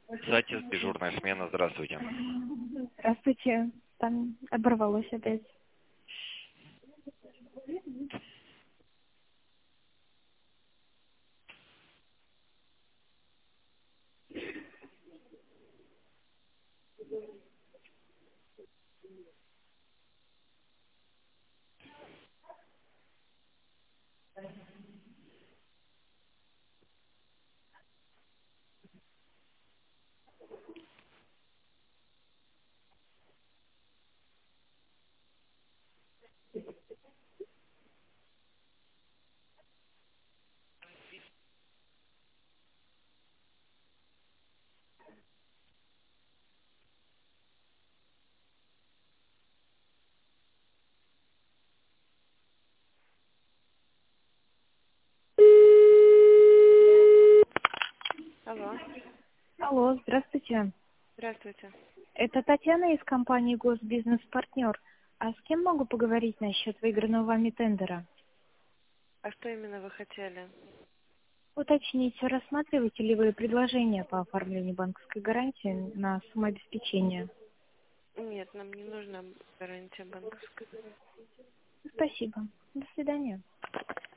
Сатис, дежурная смена, здравствуйте. Здравствуйте. Там оборвалось опять. Алло, Алло, здравствуйте. здравствуйте. Это Татьяна из компании Госбизнес-партнер. А с кем могу поговорить насчет выигранного вами тендера? А что именно вы хотели? Уточните, рассматриваете ли вы предложение по оформлению банковской гарантии на самообеспечение? Нет, нам не нужна гарантия банковская. Спасибо. До свидания.